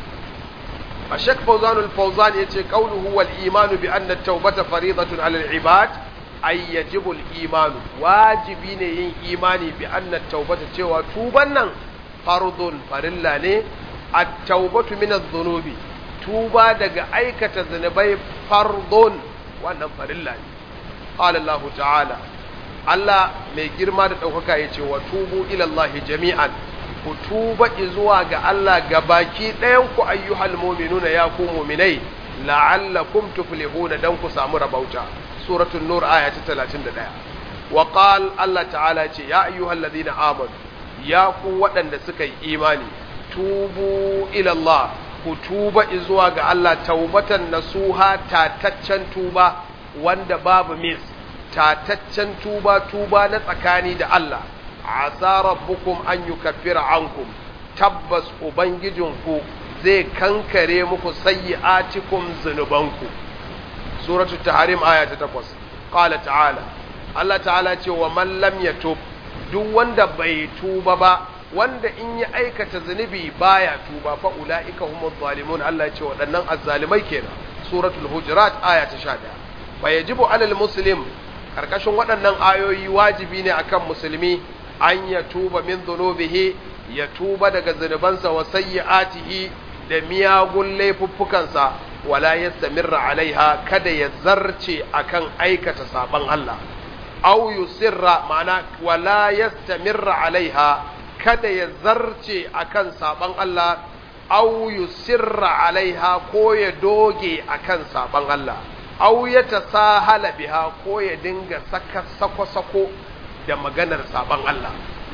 Ashek Fawzan al-Fawzan yace qawluhu wal imanu bi anna at-taubata faridatun 'ala al-ibad, ay yajibu al-imanu, wajibi ne yin imani bi anna at-taubata, cewa tuban nan fardun, farilla ne. At-taubatu min adh-dhunubi, tuba daga aikata zunubai fardun, wannan farilla ne. Qala Allah ta'ala, Allah mai girma da daukaka yace wa tubu ila Allah jami'an, ku tuba zuwa ga Allah gabaki ɗayan ku ayyuhal mu'minuna, ya ku mu'minai, la'allakum tuflihuna, dan ku samu rabauta. Suratul Nur aya ta 31. Wa qala, Allah ta'ala ce ya ayyuhal ladina amanu, ya ku waɗanda suka yi imani, tubu ila Allah, ku tuba zuwa ga Allah taubatan nasuha, tataccen tuba wanda babu mis, tataccen tuba, tuba na tsakani da Allah. Asa rabbukum an yukaffira ankum, tabbas ubangijinku zai kankare muku sayyi'atikum, zunubanku. Suratul Tahrim aya ta 8. Qala ta'ala, Allah ta'ala ce wa man lam yatub, duk wanda bai tuba ba, wanda in ya aikata zunubi baya tuba, fa ulaika humuz zalimun, Allah ya ce waɗannan azzalimai kenan. Suratul Hujurat aya ta 11. Fa yajibu alal muslim, karkashin waɗannan ayoyi wajibi ne akan musulmi an ya tuba min dhunubihi, ya tuba daga zunubansa, wa sayyi'atihi, da miyagun laifuffukansa, wala yastamirra alaiha, kada ya zarce akan aikata saban Allah. Aw yusirra, ma'ana wala yastamirra alaiha, kada ya zarce akan saban Allah. Aw yusirra alaiha, ko ya doge akan saban Allah. Aw yatasahala biha, ko ya dinga sako da maganar saban Allah.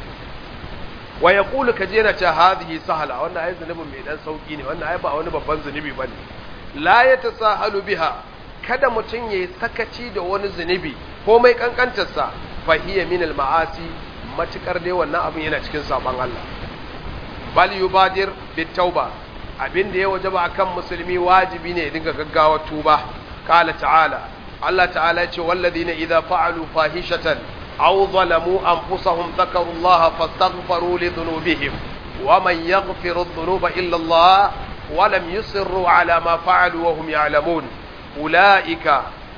Wa yaqulu, kajena ta hadhihi sahala, wannan ai zunubin mai dan sauki ne, wannan ai ba wani babban zunubi bane. La yatasahalu biha, kada mutun yayi sakaci da wani zunubi ko mai kankantarsa, fa hiya min al ma'asi, matukar dai wannan abin yana cikin saban Allah. Bal yubadir bit tauba, abin da ya wajaba akan musulmi wajibi ne ya dinga gaggawa tuba. Qala ta'ala, Allah ta'ala ya ce walladhina idza fa'alu fahishatan أو ظلموا أنفسهم ذكروا الله فاستغفروا لذنوبهم ومن يغفر الذنوب إلا الله ولم يصروا على ما فعلوا وهم يعلمون أولئك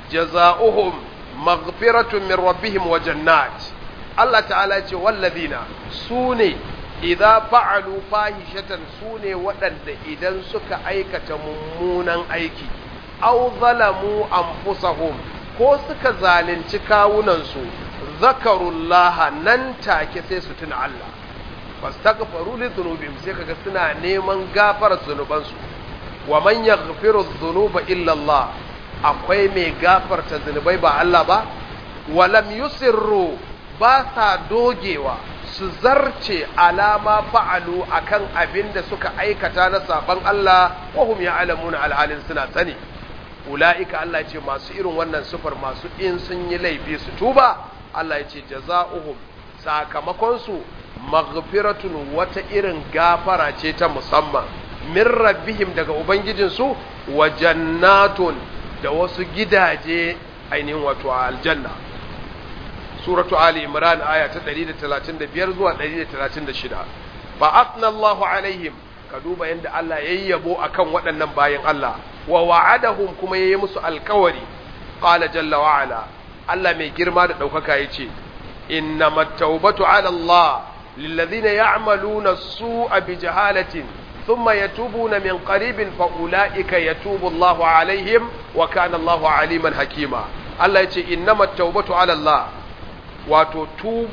jaza'uhum maghfiratun min rabbihim wa jannat. Allah ta'ala ce wallazina sune idza fa'alu fahishatan sune waɗanda idan suka aikata mummunan aiki aw zalamu anfusahum ko suka zalunci kawunansu zakarullaha nan take sai su tuna Allah fastaghfiru li dhunubihim sai kaga suna neman gafarar zunubansu wa man yaghfiru dhunuba illa Allah akwai mai gafarta zunubai ba Allah ba walam yusirru ba sa dogewa su zarce alama fa'alu akan abinda suka aikata na saban Allah wa hum ya'lamuna alhalin suna sani ula'ika Allah ce masu irin wannan sufar masu in sun yi laifi su tuba Allah ya ce jaza'uhum sakamakonsu maghfiratun wata irin gafara ce ta musamman min rabbihim daga ubangijinsu wa jannatun da wasu gidaje ainihin wato aljanna suratu ali imran aya ta 135 zuwa 136 fa afna Allahu alaihim ka duba yanda Allah yayyabo akan waɗannan bayin Allah wa wa'adahum kuma yayi musu alkawari qala jalla wa ala Allah mai girma da daukaka yace innamat tawbatu ala Allah lilladhina ya'maluna as-su'a bijahalatin thumma yatubuna min qaribin fa ulaika yatubu Allahu alaihim wa kana Allahu aliman hakima Allah yace innamat tawbatu ala Allah wato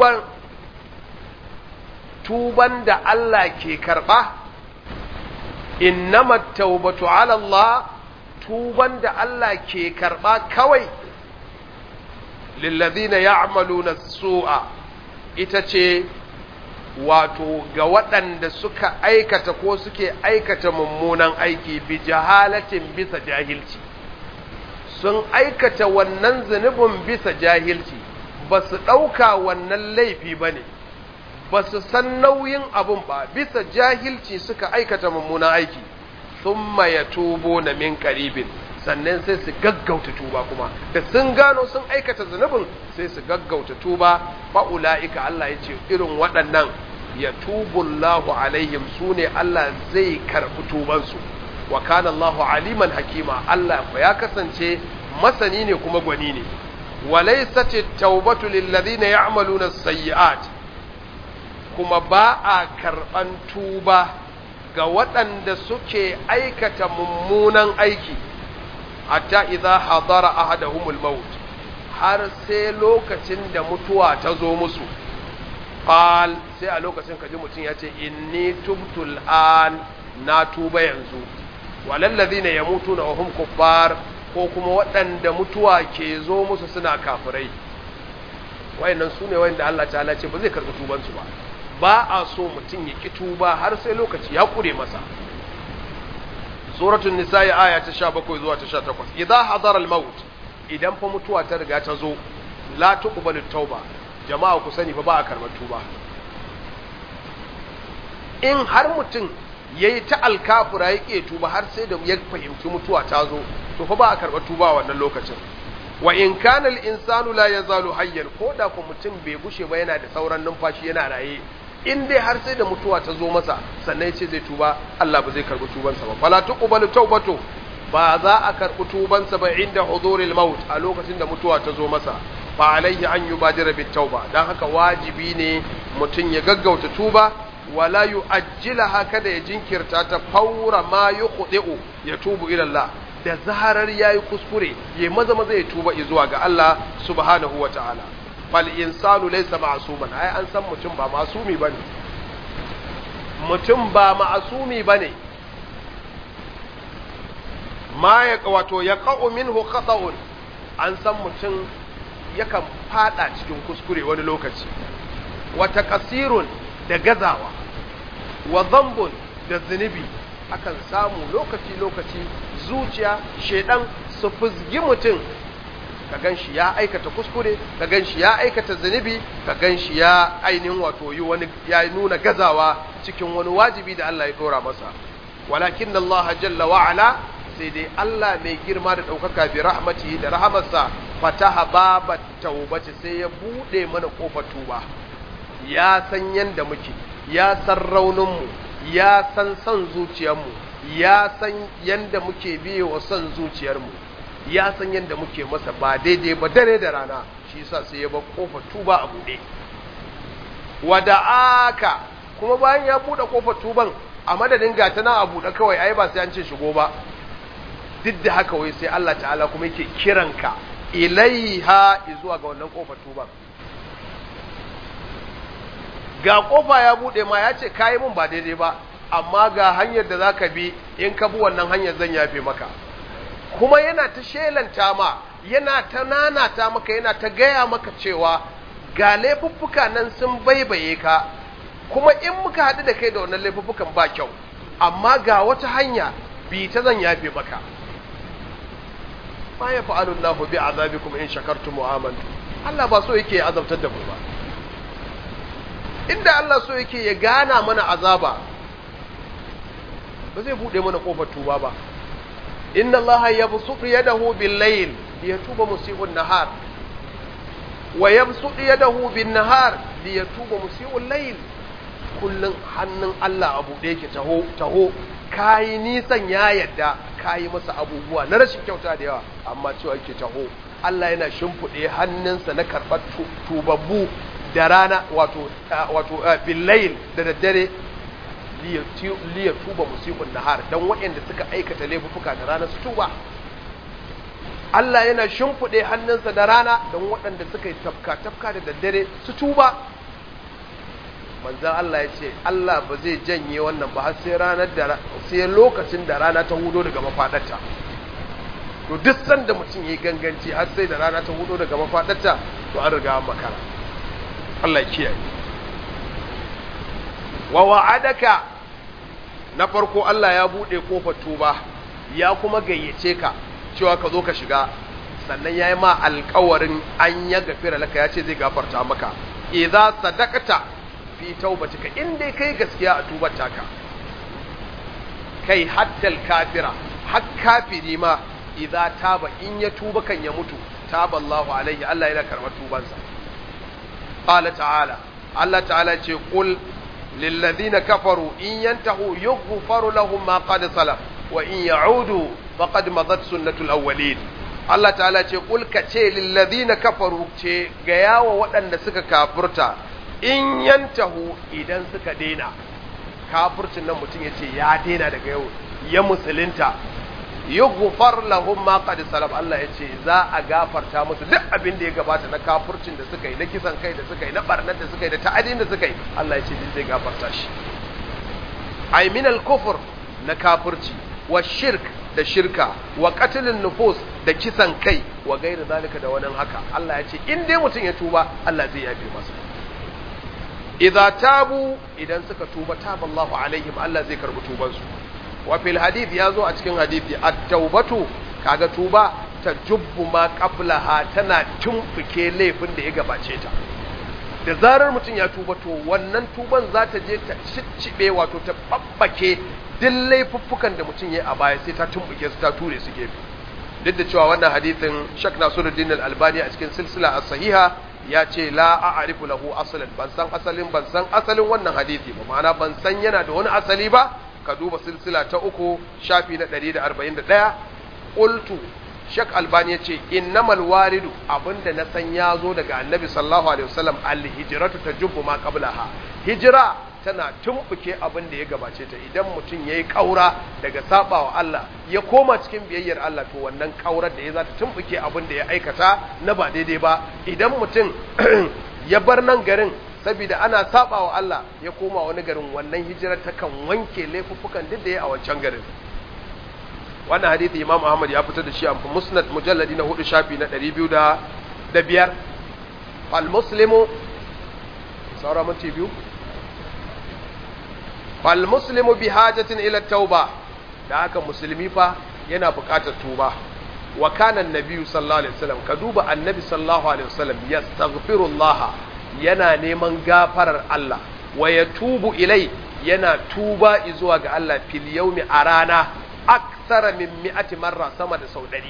tuban da Allah ke karba innamat tawbatu ala Allah tuban da Allah ke karba kawai lillazina ya'maluna su'a ita ce wato ga waɗanda suka aikata ko suke aikata mummunan aiki bi jahalatin bisa jahilci sun aikata wannan zunubin bisa jahilci ba su ɗauka wannan laifi ba ne ba su san nauyin abun ba bisa jahilci suka aikata mummunan aiki thumma yatubuna min qaribin sannan sai su gaggauta tuba kuma da sun gano sun aikata zunubin sai su gaggauta tuba fa ulaika Allah yace irin waɗannan yatubu Allahu alaihim sune Allah zai karbi tuban su wa kana Allahu aliman hakima Allah fa ya kasance masani ne kuma gwani ne walaysat at-taubatu lil ladina ya'maluna as-sayyi'at kuma ba a karban tuba ga waɗanda suke aikata mummunan aiki hatta idza hadara ahaduhumul maut har sai lokacin da mutuwa ta zo musu qal sai a lokacin kaji mutun yace inni tubtul an na tuba yanzu walal ladina yamutuna wa hum kuffar ko kuma waɗanda mutuwa ke zo musu suna kafirai wayannan sune wayanda Allah ta'ala ce ba zai karɓi tuban su ba a so mutun ya ki tuba har sai lokaci ya kure masa suratul nisa aya ta 17 zuwa ta 18 idza hadara al-maut idan fa mutuwa ta riga ta zo la tuqbalu tauba jama'a ku sani fa ba a karɓar tuba in har mutum yayi ta alkafura yake tuba har sai da ya fahimci mutuwa ta zo to fa ba a karɓar tuba wannan lokacin wa in kana al-insanu la yazalu hayyan koda ko mutum bai gushe ba yana da sauran numfashi yana raye in dai har sai da mutuwa ta zo masa sannan yace zai tuba Allah ba zai karɓi tubansa ba fala tuqbalu tawbatu ba za a karɓi tubansa ba inda huduril maut a lokacin da mutuwa ta zo masa fa alaihi an yubadira bit tauba dan haka wajibi ne mutum ya gaggauta tuba wala yu'ajjilaha kada ya jinkirta ta faura ma yukhdi'u ya tubu ila Allah da zaharar yayi kuskure yayi maza ya tuba zuwa ga Allah subhanahu wataala fal insanu laysa ma'suman ai an san mutum ba masumi bane mutum ba ma'sumi bane ma ya wato yaqa'u minhu khata'un an san mutum yakan fada cikin kuskure wani lokaci wa taqsirun da gazawa wa dhanbun da zunubi akan samu lokaci zuciya shedan su fuzgi mutum ka ganshi ya aikata kuskure ka ganshi ya aikata zunubi ka ganshi ya ainihin wato yi wani ya nuna gazawa cikin wani wajibi da Allah ya dora masa walakin Allah jalla wa ala sai dai Allah mai girma da daukaka bi rahmatihi da rahamarsa fataha babat taubati sai ya bude mana kofar tuba ya san yanda muke ya san rauninmu ya san zuciyarmu ya san yanda muke biye wa son zuciyarmu ya san yadda muke masa ba daidai ba dare da rana, shi yasa sai ya bar kofar tuba a buɗe. Wada'aka, kuma bayan ya buɗe kofar tuban a madadin gata na a buɗe kawai, ai ba sai an ce shigo ba, duk da haka wai sai Allah ta'ala kuma yake kiranka ilaiha zuwa ga wannan kofar tuban. Ga kofa ya buɗe ma ya ce kayi mun ba daidai ba, amma ga hanyar da za ka bi, in ka bi wannan hanyar zan yafe maka. Kuma yana ta shelanta ma, yana ta nanata maka, yana ta gaya maka cewa ga laifuffuka nan sun baibaye ka, kuma in muka haɗu da kai da wannan laifuffukan ba kyau, amma ga wata hanya bi ta zan yafe maka. Ma ya fa'alu Allahu bi azabikum in shakartum wa amantum. Allah ba so yake azabtar da mu ba. Inda Allah so yake ya gana mana azaba, ba zai bude mana kofar tuba ba. Inna Allah yabsutu yadahu bil-layl liyatuba musii'un nahar wa yabsutu yadahu bin-nahar liyatuba musii'ul layl. Kullun hannun Allah abu da yake taho kai nisan ya yadda kai masa abubuwa na rashin kyauta da yawa, amma cewa yake taho. Allah yana shimfude hannunsa na karbar tubabbu da rana, wato bil-layl da daddare, liya tuba musiqun nahar, dan waɗanda suka aikata laifuka da rana su tuba. Allah yana shimfude hannunsa da rana dan waɗanda suka yi tafka da daddare su tuba. Manzon Allah ya ce Allah ba zai janye wannan ba har sai lokacin da rana ta hudo daga mafadarta. To duk sanda mutum yayi ganganci har sai da rana ta hudo daga mafadarta, to an riga makara. Allah ya kiyaye. Wa wa'adaka, na farko Allah ya bude kofar tuba, ya kuma gayyace ka cewa ka zo ka shiga, sannan yayi ma alƙawarin an ya gafira laka, ya ce zai gafarta maka idza sadaqata fi taubatika, in dai kai gaskiya a tubar taka. Kai hatta kafira, har kafiri ma idza taba, in ya tuba kan ya mutu, taba Allahu alaihi, Allah yana karɓar tubansa. Qala ta'ala, Allah ta'ala ce qul lil ladina kafaru in yantahu yughfaru lahum ma qad salaf wa in ya'udu faqad madat sunnatul awwalin. Allah ta'ala ce qul ka ce lil ladina kafaru, ce ga yawa waɗanda suka kafurta, in yantahu, idan suka daina kafircin nan, mutum yace ya daina daga yau ya musulunta, yughfar lahum ma qad salaf, Allah yace za a gafarta musu duk abin da ya gabata na kafircin da suka yi, na kisan kai da suka yi, na barnar da suka yi, da ta'adin da suka yi, Allah yace zai gafarta shi. Ay min al-kufr, na kafirci, wa shirk, da shirka, wa qatlun nufus, da kisan kai, wa gairi zalika, da wannan haka. Allah yace in dai mutum ya tuba, Allah zai yafe masa. Idza tabu, idan suka tuba, taballahu alaihim, Allah zai karbi tubansu. Wa fil hadith, yazo a cikin hadisi, at-taubatu, kaga tuba, tajubbu ma qablaha, tana tumfuke laifin da ya gabace ta. Da zarar mutum ya tuba, to wannan tuban za ta je ta ciccibe, wato ta babbake duk laifuffukan da mutum ya a baya, sai ta tumfuke su, ta ture su gefe. Duk da cewa wannan hadisin Sheikh Nasiruddin Al-Albani a cikin silsila as-sahiha ya ce la a'rifu lahu aslan, ban san asalin wannan hadisi ba, ma'ana ban san yana da wani asali ba. Ka duba silsila ta 3 shafi na 141. Qultu, Sheikh Albani ya ce innamal waridu, abinda na san ya zo daga Annabi sallallahu alaihi wasallam, al-hijratu tajubbu ma qablaha, hijira tana tumbuke abin da ya gabace ta. Idan mutum yayi kaura daga sabawa Allah ya koma cikin biyayyar Allah, to wannan kaurar da ya za ta tumbuke abin da ya aikata na ba daidai ba. Idan mutum ya bar nan garin saboda ana sabawa Allah ya koma wani garin, wannan hijirar ta kan wanke laifuffukan duk da ya a wancan garin. Wannan hadisi Imam Ahmad ya fitar da shi a Musnad mujalladi na 4 shafi na 205. Fal muslimu, saura minti biyu. Fal muslimu bi hajatin ila tauba, da haka musulmi fa yana buƙatar tuba. Wa kana annabi sallallahu alaihi wasallam, ka duba annabi sallallahu alaihi wasallam, yastaghfirullah, yana neman gafarar Allah, wa yatubu ilai, yana tuba zuwa ga Allah, fil yawmi, a rana, aksara min 100 marra, sama da sau 100.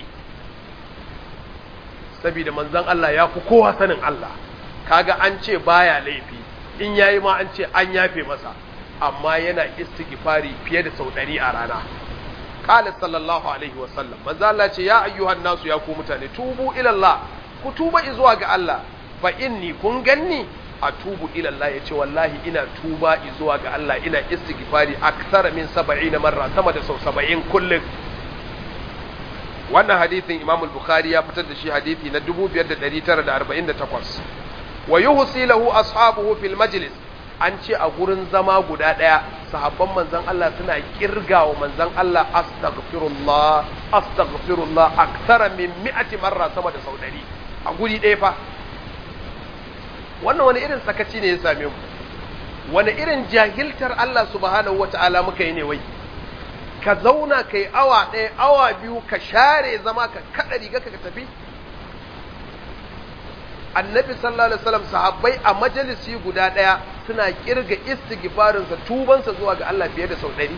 Saboda manzon Allah ya fi kowa sanin Allah, kaga an ce baya laifi, in yayi ma an ce an yafe masa, amma yana istighfari fiye da sau 100 a rana. qala sallallahu alaihi wasallam manzo Allah ce ya ayyuhan nasu ya ku mutane tubu ila Allah ku tuba zuwa ga Allah fa inni kun ganni atubu ila Allah yace wallahi ina tuba zuwa ga Allah ina istighfari akthar min 70 marra sama da sau 70 kullum. Wannan hadisin Imam al-Bukhari ya fitar da shi hadisi na 5948 wa yuhsi lahu ashabuhu fil majlis. An ce a gurin zama guda daya sahabban manzon Allah suna kirgawa manzon Allah astaghfirullah akthar min 100 marra sama da sau 100 a guri daya fa. Wannan wani irin sakaci ne ya same mu, wani irin jahiltar Allah subhanahu wata'ala muka yi ne wai ka zauna kai awa ɗaya awa biyu ka share zama ka kada riga ka tafi. Annabi sallallahu alaihi wasallam sahabbai a majalisi guda ɗaya suna kirga istighfarinsa tubansa zuwa ga Allah fiye da sau 100.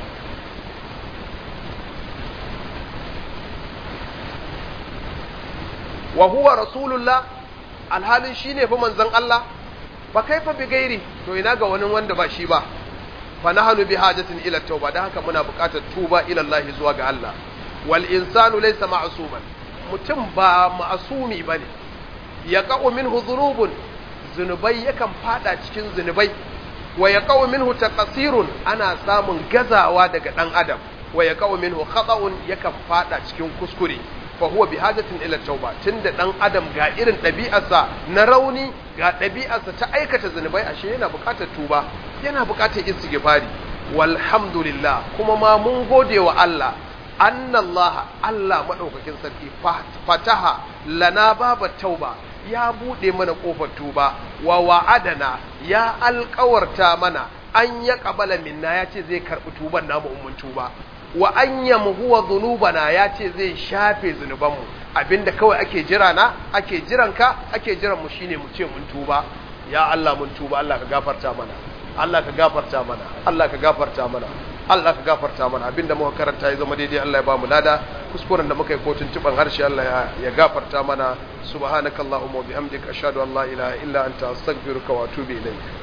wa huwa rasulullah, alhalin shine fa manzon Allah, fa kaifa bi gairi, to ina ga wani wanda ba shi ba. Fa nahnu bi hajatin ila tauba, dan haka muna buƙatar tuba ila Allah zuwa ga Allah. Wal insanu laysa ma'suman, mutum ba ma'sumi bane, yaqa'u minhu dhunubun, zunubai yakan fada cikin zunubai, wa yaqa'u minhu taqsirun, ana samun gazawa daga dan adam, wa yaqa'u minhu khata'un, yakan fada cikin kuskure. fa huwa bi hajatin ila tauba, tunda dan adam ga irin ɗabi'arsa na rauni, ga ɗabi'arsa ta aikata zunubai, ashe yana buƙatar tuba, yana buƙatar istighfari. Walhamdulillah, kuma ma mun gode wa Allah, annallaha, Allah madaukakin sarki fataha lana baba tauba, ya bude mana kofar tuba, wa wa'adana, ya alƙawarta mana an ya qabala minna, ya ce zai karbi tuban namu ummun tuba, wa an yamhuwa dhunubana, ya ce zai shafe zunubanmu. Abinda kawai ake jira na, ake jiranka, ake jiran mu shine mu ce mun tuba. Ya Allah mun tuba, Allah ka gafarta mana, Allah ka gafarta mana, Allah ka gafarta mana, Allah ka gafarta mana. Abinda muka karanta ya zama daidai, Allah ya ba mu lada. Kuskuren da muka yi ko tuntuban harshe, Allah ya gafarta mana. Subhanakallahumma wa bihamdika ashhadu an la ilaha illa anta astaghfiruka wa atubu ilayk.